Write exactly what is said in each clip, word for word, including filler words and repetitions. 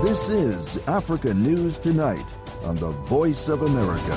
This is Africa News Tonight on the Voice of America.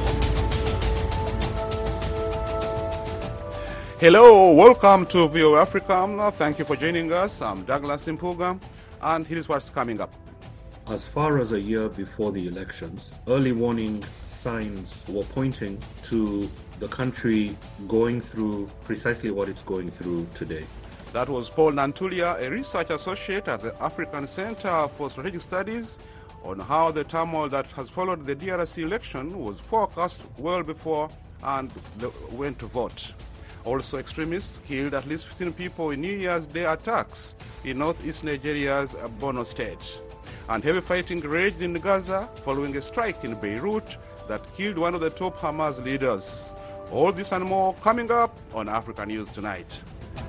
Hello, welcome to V O A Africa. Thank you for joining us. I'm Douglas Impuga, and here's what's coming up. As far as a year before the elections, early warning signs were pointing to the country going through precisely what it's going through today. That was Paul Nantulia, a research associate at the African Center for Strategic Studies, on how the turmoil that has followed the D R C election was forecast well before and went to vote. Also, extremists killed at least fifteen people in New Year's Day attacks in northeast Nigeria's Borno state. And heavy fighting raged in Gaza following a strike in Beirut that killed one of the top Hamas leaders. All this and more coming up on Africa News Tonight.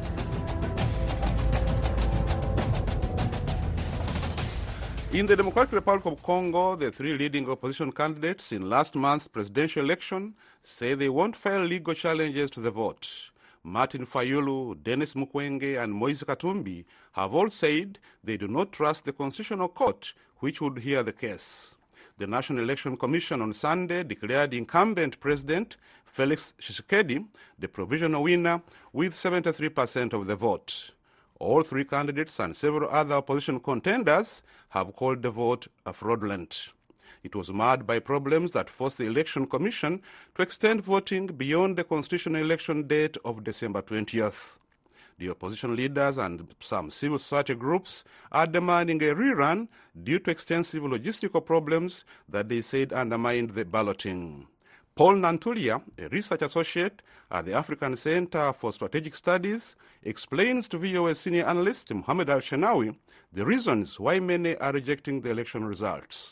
In the Democratic Republic of Congo, the three leading opposition candidates in last month's presidential election say they won't file legal challenges to the vote. Martin Fayulu, Denis Mukwege, and Moise Katumbi have all said they do not trust the Constitutional Court, which would hear the case. The National Election Commission on Sunday declared incumbent President Felix Tshisekedi the provisional winner with seventy-three percent of the vote. All three candidates and several other opposition contenders have called the vote a fraudulent. It was marred by problems that forced the Election Commission to extend voting beyond the constitutional election date of December twentieth. The opposition leaders and some civil society groups are demanding a rerun due to extensive logistical problems that they said undermined the balloting. Paul Nantulia, a research associate at the African Center for Strategic Studies, explains to V O A senior analyst Mohamed Al-Shenawi the reasons why many are rejecting the election results.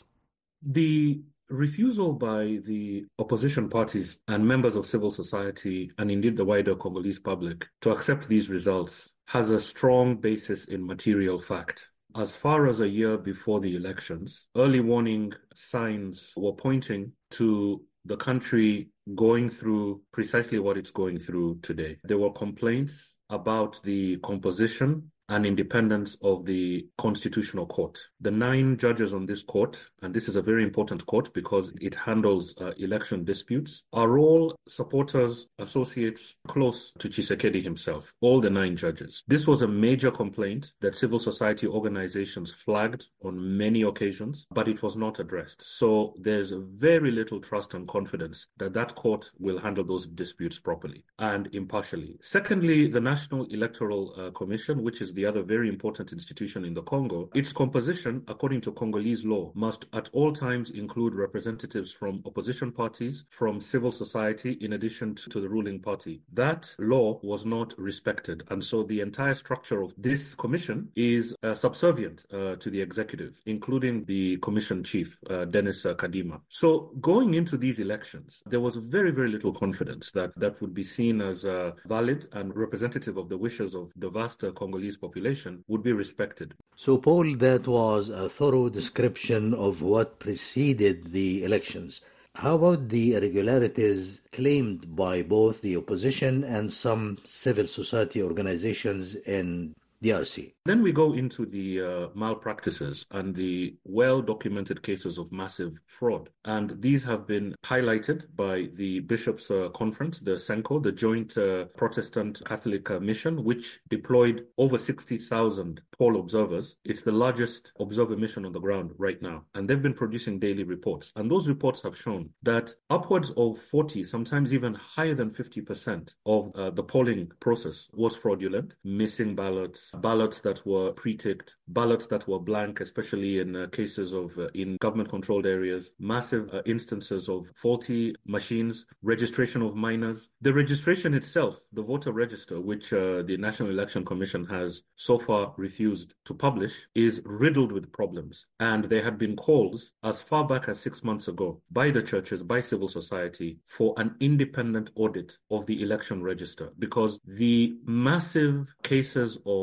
The refusal by the opposition parties and members of civil society, and indeed the wider Congolese public, to accept these results has a strong basis in material fact. As far as a year before the elections, early warning signs were pointing to the country going through precisely what it's going through today. There were complaints about the composition and independence of the Constitutional Court. The nine judges on this court, and this is a very important court because it handles uh, election disputes, are all supporters, associates close to Tshisekedi himself, all the nine judges. This was a major complaint that civil society organizations flagged on many occasions, but it was not addressed. So there's very little trust and confidence that that court will handle those disputes properly and impartially. Secondly, the National Electoral uh, Commission, which is the other very important institution in the Congo, its composition, according to Congolese law, must at all times include representatives from opposition parties, from civil society, in addition to, to the ruling party. That law was not respected, and so the entire structure of this commission is uh, subservient uh, to the executive, including the commission chief, uh, Denis uh, Kadima. So going into these elections, there was very, very little confidence that that would be seen as uh, valid and representative of the wishes of the vast uh, Congolese population. population would be respected. So, Paul, that was a thorough description of what preceded the elections. How about the irregularities claimed by both the opposition and some civil society organizations in D R C? Then we go into the uh, malpractices and the well-documented cases of massive fraud. And these have been highlighted by the Bishops' uh, Conference, the SENCO, the Joint uh, Protestant Catholic uh, Mission, which deployed over sixty thousand poll observers. It's the largest observer mission on the ground right now. And they've been producing daily reports. And those reports have shown that upwards of forty, sometimes even higher than fifty percent of uh, the polling process was fraudulent, missing ballots, ballots that were pre-ticked, ballots that were blank, especially in uh, cases of uh, in government-controlled areas, massive uh, instances of faulty machines, registration of minors. The registration itself, the voter register, which uh, the National Election Commission has so far refused to publish, is riddled with problems. And there had been calls as far back as six months ago by the churches, by civil society, for an independent audit of the election register, because the massive cases of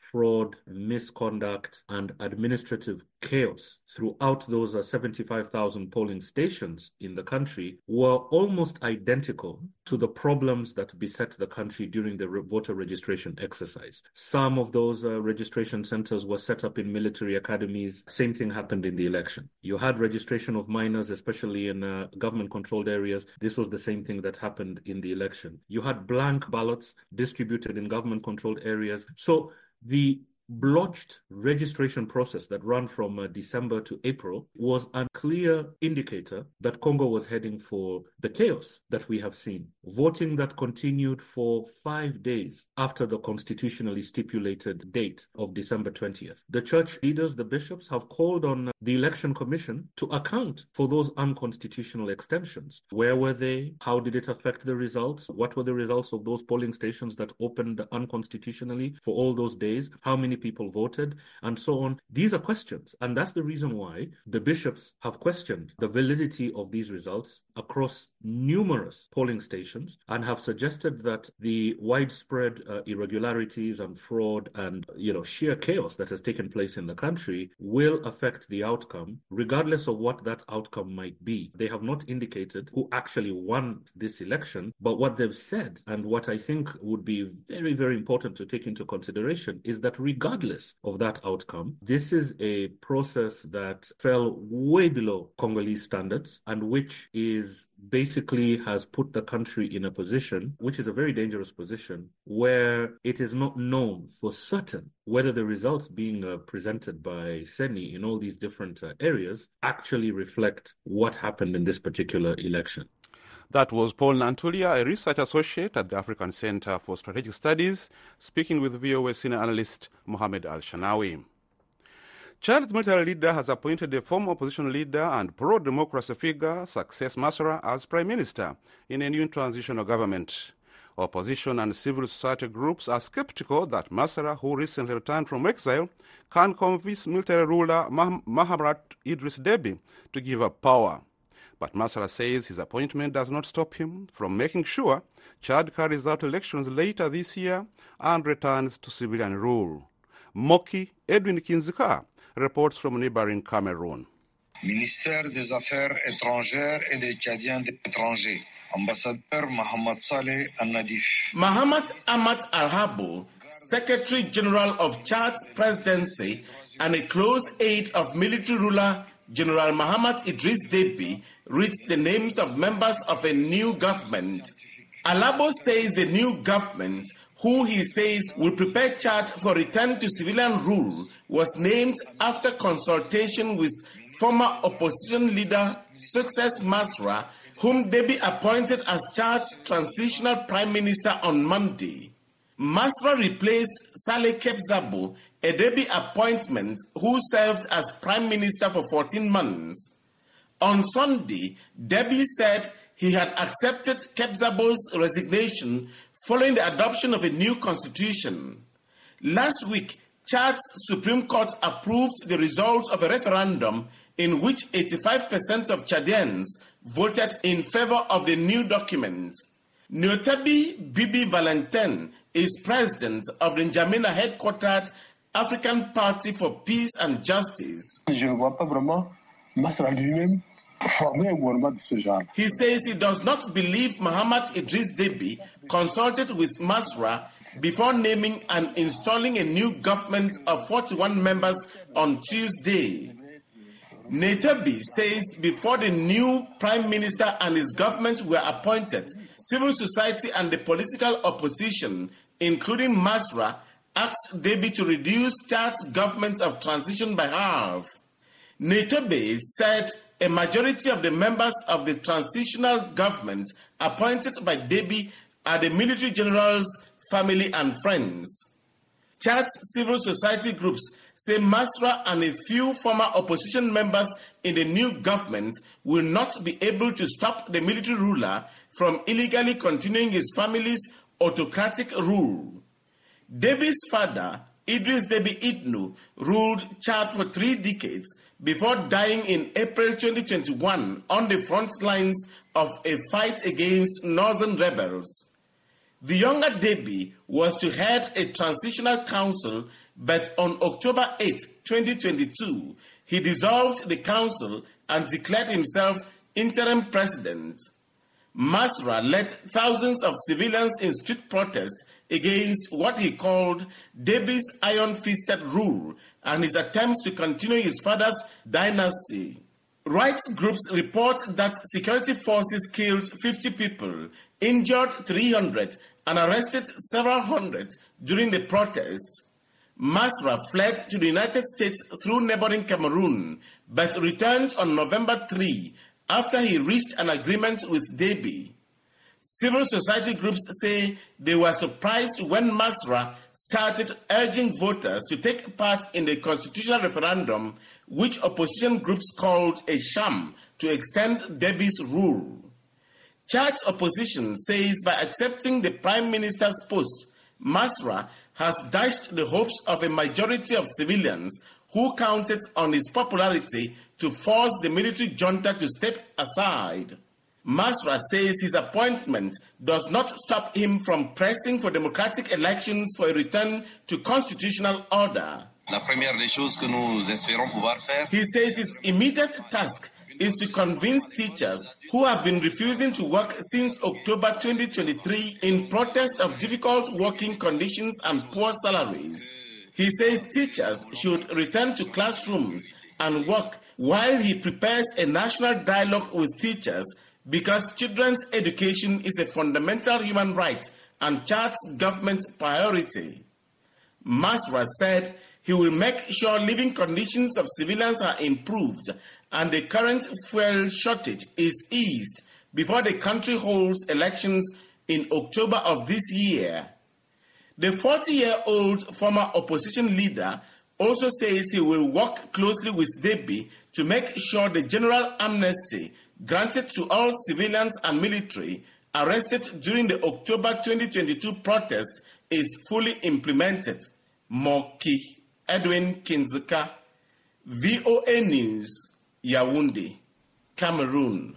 fraud, misconduct, and administrative chaos throughout those uh, seventy-five thousand polling stations in the country were almost identical to the problems that beset the country during the re- voter registration exercise. Some of those uh, registration centers were set up in military academies. Same thing happened in the election. You had registration of minors, especially in uh, government-controlled areas. This was the same thing that happened in the election. You had blank ballots distributed in government-controlled areas. So the blotched registration process that ran from uh, December to April was a clear indicator that Congo was heading for the chaos that we have seen. Voting that continued for five days after the constitutionally stipulated date of December twentieth. The church leaders, the bishops, have called on the Election Commission to account for those unconstitutional extensions. Where were they? How did it affect the results? What were the results of those polling stations that opened unconstitutionally for all those days? How many people voted, and so on? These are questions, and that's the reason why the bishops have questioned the validity of these results across numerous polling stations and have suggested that the widespread uh, irregularities and fraud and, you know, sheer chaos that has taken place in the country will affect the outcome, regardless of what that outcome might be. They have not indicated who actually won this election, but what they've said, and what I think would be very, very important to take into consideration, is that regardless Regardless of that outcome, this is a process that fell way below Congolese standards and which is basically has put the country in a position, which is a very dangerous position, where it is not known for certain whether the results being uh, presented by Seni in all these different uh, areas actually reflect what happened in this particular election. That was Paul Nantulia, a research associate at the African Center for Strategic Studies, speaking with V O A senior analyst Mohamed Al-Shanawi. Chad's military leader has appointed a former opposition leader and pro-democracy figure, Success Masra, as prime minister in a new transitional government. Opposition and civil society groups are skeptical that Masra, who recently returned from exile, can convince military ruler Mah- Mahamat Idris Deby to give up power. But Masra says his appointment does not stop him from making sure Chad carries out elections later this year and returns to civilian rule. Moki Edwin Kinzika reports from neighboring Cameroon. Ministère des Affaires étrangères et des Tchadiens de l'étranger, Ambassadeur Mohamed Saleh Al-Nadif. Mahamat Ahmad Al-Habo, Secretary General of Chad's presidency and a close aide of military ruler General Mahamat Idris Deby, reads the names of members of a new government. Alabo says the new government, who he says will prepare Chad for return to civilian rule, was named after consultation with former opposition leader Success Masra, whom Deby appointed as Chad's transitional prime minister on Monday. Masra replaced Saleh Kebzabo, a Deby appointment, who served as prime minister for fourteen months. On Sunday, Deby said he had accepted Kebzabo's resignation following the adoption of a new constitution. Last week, Chad's Supreme Court approved the results of a referendum in which eighty-five percent of Chadians voted in favor of the new document. Nyotabi Bibi Valentin is president of the N'Djamena headquartered African Party for Peace and Justice. Je ne vois pas vraiment Masra lui-même former un gouvernement de ce genre. He says he does not believe Mahamat Idris Deby consulted with Masra before naming and installing a new government of forty-one members on Tuesday. Netabi says before the new prime minister and his government were appointed, civil society and the political opposition, including Masra, asked Deby to reduce Chad's governments of transition by half. Netabi said a majority of the members of the transitional government appointed by Deby are the military generals, family and friends. Chad's civil society groups say Masra and a few former opposition members in the new government will not be able to stop the military ruler from illegally continuing his family's autocratic rule. Deby's father, Idris Deby Itno, ruled Chad for three decades before dying in April twenty twenty-one on the front lines of a fight against northern rebels. The younger Deby was to head a transitional council But on October eighth, twenty twenty-two, he dissolved the council and declared himself interim president. Masra led thousands of civilians in street protests against what he called Debby's iron-fisted rule and his attempts to continue his father's dynasty. Rights groups report that security forces killed fifty people, injured three hundred, and arrested several hundred during the protests. Masra fled to the United States through neighboring Cameroon, but returned on November third after he reached an agreement with Deby. Civil society groups say they were surprised when Masra started urging voters to take part in the constitutional referendum, which opposition groups called a sham to extend Deby's rule. Chad's opposition says by accepting the prime minister's post, Masra has dashed the hopes of a majority of civilians who counted on his popularity to force the military junta to step aside. Masra says his appointment does not stop him from pressing for democratic elections for a return to constitutional order. La première des choses que nous espérons pouvoir faire. He says his immediate task is to convince teachers who have been refusing to work since October twenty twenty-three in protest of difficult working conditions and poor salaries. He says teachers should return to classrooms and work while he prepares a national dialogue with teachers because children's education is a fundamental human right and Chad's government's priority. Masra said he will make sure living conditions of civilians are improved and the current fuel shortage is eased before the country holds elections in October of this year. The forty-year-old former opposition leader also says he will work closely with Deby to make sure the general amnesty granted to all civilians and military arrested during the October twenty twenty-two protest is fully implemented. Moki Edwin Kinzeka, V O A News, Yaoundé, Cameroon.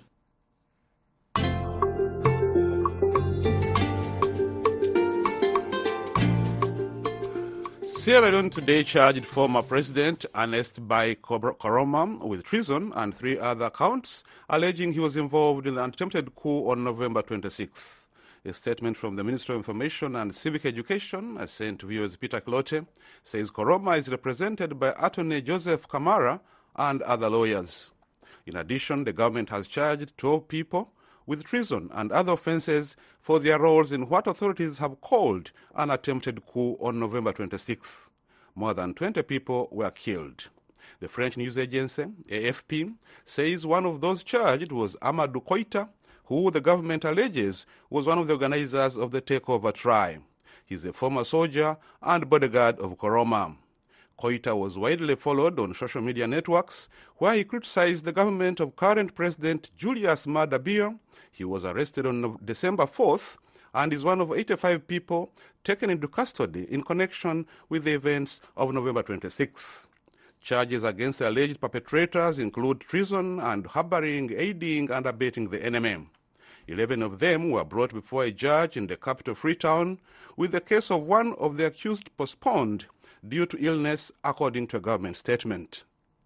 Sierra Leone today charged former President Ernest Bai Koroma with treason and three other counts, alleging he was involved in the attempted coup on November twenty-sixth. A statement from the Ministry of Information and Civic Education, as sent to viewers Peter Clote, says Koroma is represented by Attorney Joseph Kamara and other lawyers. In addition, the government has charged twelve people with treason and other offences for their roles in what authorities have called an attempted coup on November twenty-sixth. More than twenty people were killed. The French news agency, A F P, says one of those charged was Amadou Koita, who the government alleges was one of the organizers of the takeover try. He's a former soldier and bodyguard of Koroma. Koita was widely followed on social media networks, where he criticized the government of current President Julius Maada Bio. He was arrested on December fourth and is one of eighty-five people taken into custody in connection with the events of November twenty-sixth. Charges against the alleged perpetrators include treason and harboring, aiding, and abetting the enemy. Eleven of them were brought before a judge in the capital Freetown, with the case of one of the accused postponed due to illness, according to a government statement.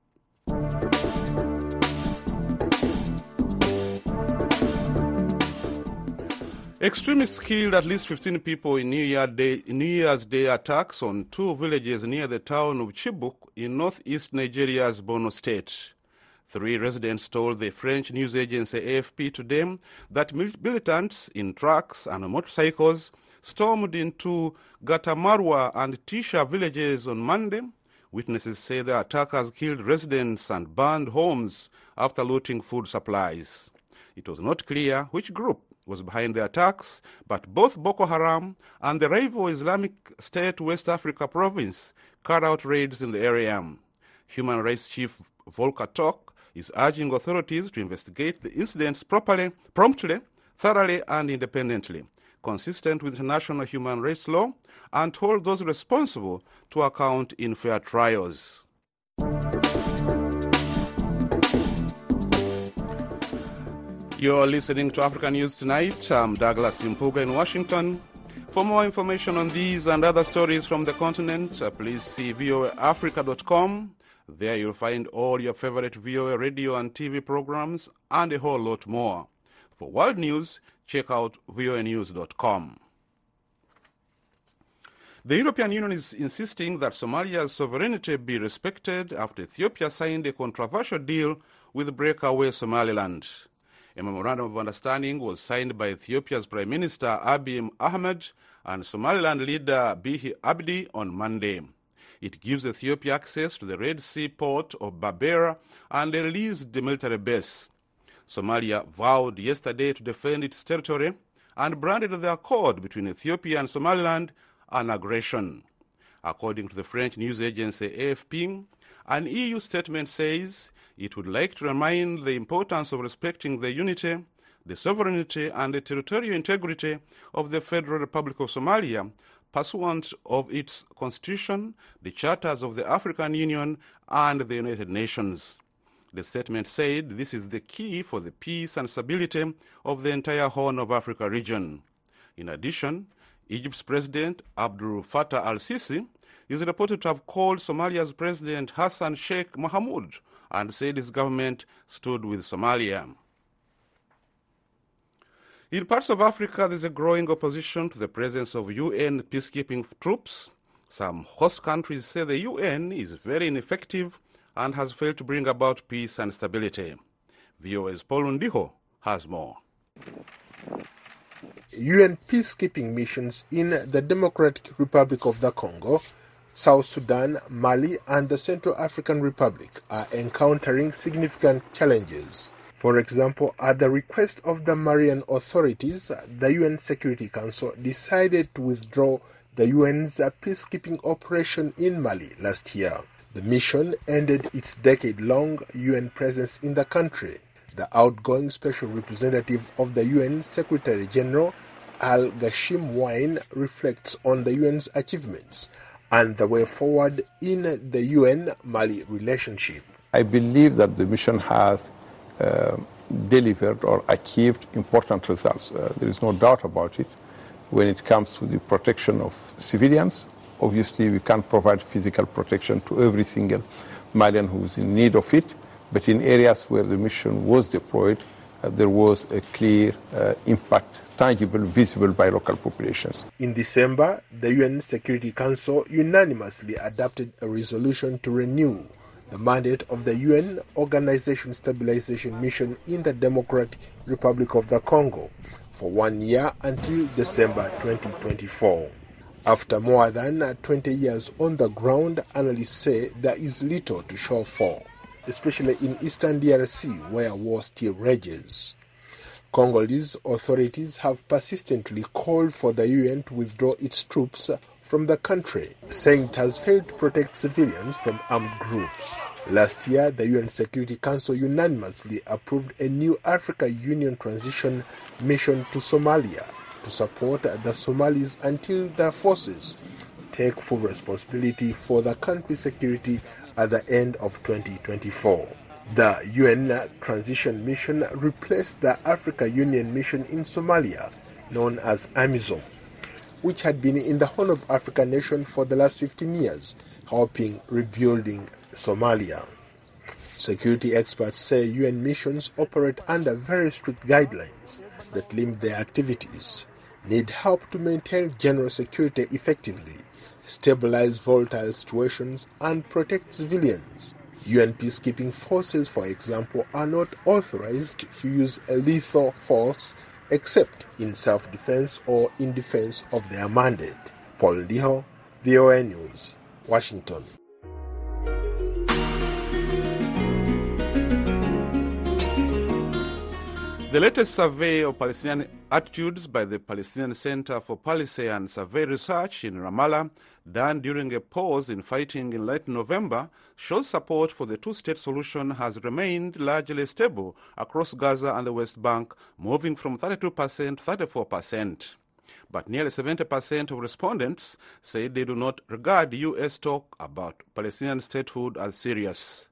Extremists killed at least fifteen people in New, Year Day, New Year's Day attacks on two villages near the town of Chibok in northeast Nigeria's Borno state. Three residents told the French news agency A F P today that militants in trucks and motorcycles stormed into Gatamarwa and Tisha villages on Monday. Witnesses say the attackers killed residents and burned homes after looting food supplies. It was not clear which group was behind the attacks, but both Boko Haram and the rival Islamic State West Africa province carried out raids in the area. Human Rights Chief Volker Turk is urging authorities to investigate the incidents properly, promptly, thoroughly, and independently, consistent with international human rights law, and hold those responsible to account in fair trials. You're listening to Africa News Tonight. I'm Douglas Impuga in Washington. For more information on these and other stories from the continent, uh, please see V O A Africa dot com. There you'll find all your favorite V O A radio and T V programs and a whole lot more. For world news, check out V O A news dot com. The European Union is insisting that Somalia's sovereignty be respected after Ethiopia signed a controversial deal with breakaway Somaliland. A memorandum of understanding was signed by Ethiopia's Prime Minister Abiy Ahmed and Somaliland leader Bihi Abdi on Monday. It gives Ethiopia access to the Red Sea port of Berbera and a leased military base. Somalia vowed yesterday to defend its territory and branded the accord between Ethiopia and Somaliland an aggression. According to the French news agency A F P, an E U statement says it would like to remind the importance of respecting the unity, the sovereignty and the territorial integrity of the Federal Republic of Somalia, pursuant of its constitution, the charters of the African Union and the United Nations. The statement said this is the key for the peace and stability of the entire Horn of Africa region. In addition, Egypt's President Abdel Fattah al-Sisi is reported to have called Somalia's President Hassan Sheikh Mohamud and said his government stood with Somalia. In parts of Africa, there is a growing opposition to the presence of U N peacekeeping troops. Some host countries say the U N is very ineffective and has failed to bring about peace and stability. V O A's Paul Ndiho has more. U N peacekeeping missions in the Democratic Republic of the Congo, South Sudan, Mali, and the Central African Republic are encountering significant challenges. For example, at the request of the Malian authorities, the U N Security Council decided to withdraw the U N's peacekeeping operation in Mali last year. The mission ended its decade-long U N presence in the country. The outgoing special representative of the U N Secretary General, Al-Ghashim Wine, reflects on the U N's achievements and the way forward in the U N-Mali relationship. I believe that the mission has uh, delivered or achieved important results. Uh, there is no doubt about it. When it comes to the protection of civilians, obviously we can't provide physical protection to every single Malian who is in need of it. But in areas where the mission was deployed, uh, there was a clear uh, impact, tangible, visible by local populations. In December, the U N Security Council unanimously adopted a resolution to renew the mandate of the U N Organization Stabilization Mission in the Democratic Republic of the Congo for one year until December twenty twenty-four. After more than twenty years on the ground, analysts say there is little to show for, especially in eastern D R C, where war still rages. Congolese authorities have persistently called for the U N to withdraw its troops from the country, saying it has failed to protect civilians from armed groups. Last year, the U N Security Council unanimously approved a new Africa Union transition mission to Somalia to support the Somalis until their forces take full responsibility for the country's security at the end of twenty twenty-four. The U N Transition Mission replaced the Africa Union mission in Somalia, known as AMISOM, which had been in the Horn of Africa nation for the last fifteen years, helping rebuilding Somalia. Security experts say U N missions operate under very strict guidelines that limit their activities, need help to maintain general security effectively, stabilize volatile situations, and protect civilians. U N peacekeeping forces, for example, are not authorized to use a lethal force except in self-defense or in defense of their mandate. Paul Ndiho, V O A News, Washington. The latest survey of Palestinian attitudes by the Palestinian Center for Policy and Survey Research in Ramallah, done during a pause in fighting in late November, shows support for the two-state solution has remained largely stable across Gaza and the West Bank, moving from thirty-two percent to thirty-four percent. But nearly seventy percent of respondents say they do not regard U S talk about Palestinian statehood as serious.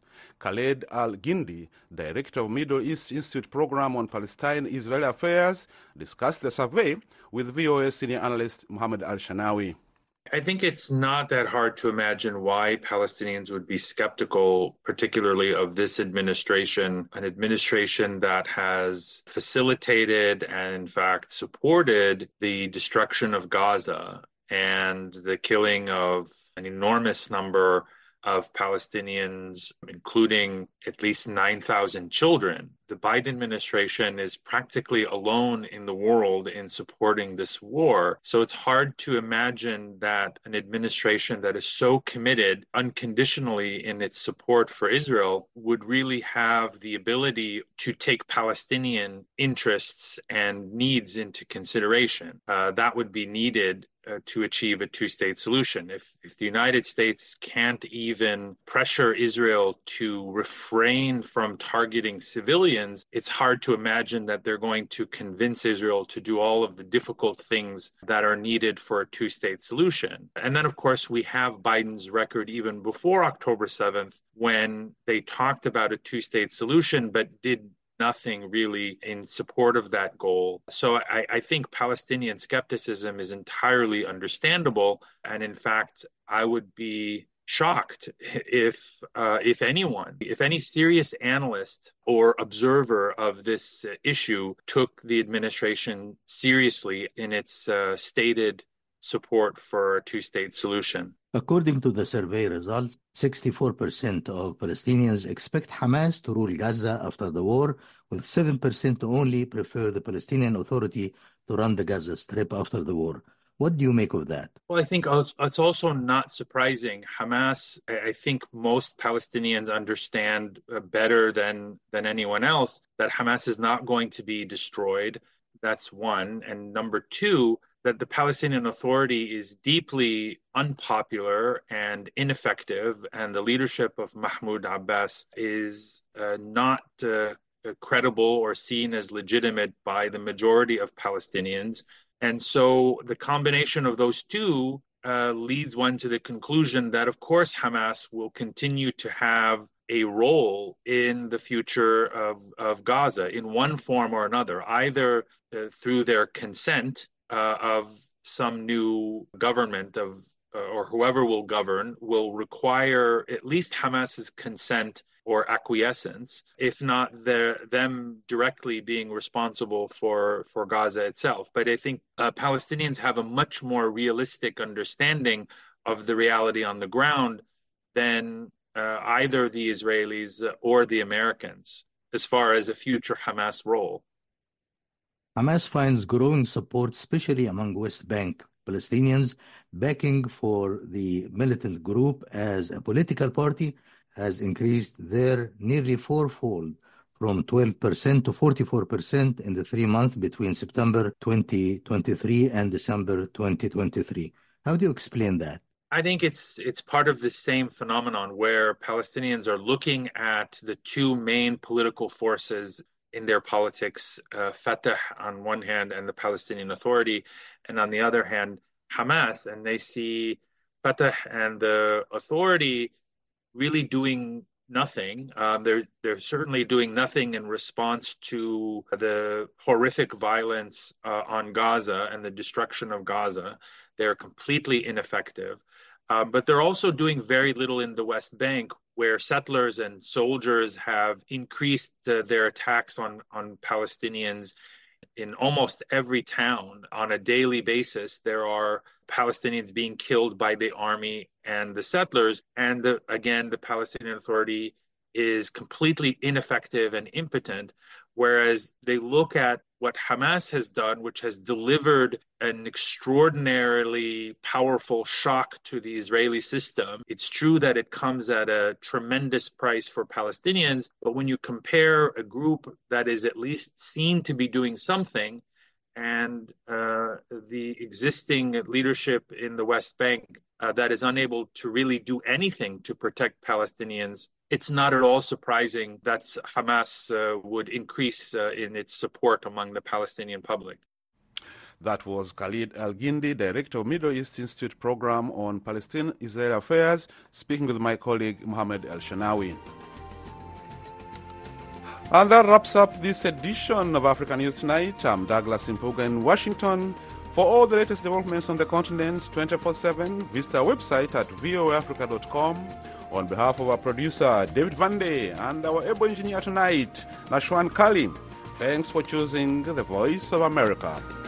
Khaled Al-Gindi, director of Middle East Institute Program on Palestine-Israeli Affairs, discussed the survey with V O A senior analyst Mohammed Al-Shanawi. I think it's not that hard to imagine why Palestinians would be skeptical, particularly of this administration, an administration that has facilitated and, in fact, supported the destruction of Gaza and the killing of an enormous number of Palestinians, including at least nine thousand children. The Biden administration is practically alone in the world in supporting this war. So it's hard to imagine that an administration that is so committed unconditionally in its support for Israel would really have the ability to take Palestinian interests and needs into consideration. Uh, that would be needed Uh, to achieve a two-state solution. If, if the United States can't even pressure Israel to refrain from targeting civilians, it's hard to imagine that they're going to convince Israel to do all of the difficult things that are needed for a two-state solution. And then, of course, we have Biden's record even before October seventh, when they talked about a two-state solution, but did nothing really in support of that goal. So I, I think Palestinian skepticism is entirely understandable. And in fact, I would be shocked if uh, if anyone, if any serious analyst or observer of this uh, issue took the administration seriously in its uh, stated support for a two-state solution. According to the survey results, sixty-four percent of Palestinians expect Hamas to rule Gaza after the war, with seven percent only prefer the Palestinian Authority to run the Gaza Strip after the war. What do you make of that? Well, I think it's also not surprising. Hamas, I think most Palestinians understand better than, than anyone else that Hamas is not going to be destroyed. That's one. And number two, that the Palestinian Authority is deeply unpopular and ineffective, and the leadership of Mahmoud Abbas is uh, not uh, credible or seen as legitimate by the majority of Palestinians. And so the combination of those two uh, leads one to the conclusion that, of course, Hamas will continue to have a role in the future of, of Gaza in one form or another, either uh, through their consent Uh, of some new government of uh, or whoever will govern will require at least Hamas's consent or acquiescence, if not their, them directly being responsible for, for Gaza itself. But I think uh, Palestinians have a much more realistic understanding of the reality on the ground than uh, either the Israelis or the Americans as far as a future Hamas role. Hamas finds growing support, especially among West Bank Palestinians, backing for the militant group as a political party has increased there nearly fourfold, from twelve percent to forty-four percent in the three months between September twenty twenty-three and December twenty twenty-three. How do you explain that? I think it's it's part of the same phenomenon where Palestinians are looking at the two main political forces in their politics, uh, Fatah on one hand and the Palestinian Authority, and on the other hand, Hamas, and they see Fatah and the Authority really doing nothing. Um, they're they're certainly doing nothing in response to the horrific violence uh, on Gaza and the destruction of Gaza. They're completely ineffective. Um, but they're also doing very little in the West Bank, where settlers and soldiers have increased uh, their attacks on, on Palestinians in almost every town. On a daily basis, there are Palestinians being killed by the army and the settlers. And the, again, the Palestinian Authority is completely ineffective and impotent, whereas they look at what Hamas has done, which has delivered an extraordinarily powerful shock to the Israeli system. It's true that it comes at a tremendous price for Palestinians, but when you compare a group that is at least seen to be doing something and uh, the existing leadership in the West Bank uh, that is unable to really do anything to protect Palestinians, it's not at all surprising that Hamas uh, would increase uh, in its support among the Palestinian public. That was Khaled Al-Gindi, Director of Middle East Institute Program on Palestine-Israel Affairs, speaking with my colleague Mohammed Al-Shanawi. And that wraps up this edition of African News Tonight. I'm Douglas Impuga in Washington. For all the latest developments on the continent twenty-four seven, visit our website at v o a africa dot com. On behalf of our producer, David Vande, and our able engineer tonight, Nashwan Kalim, thanks for choosing the Voice of America.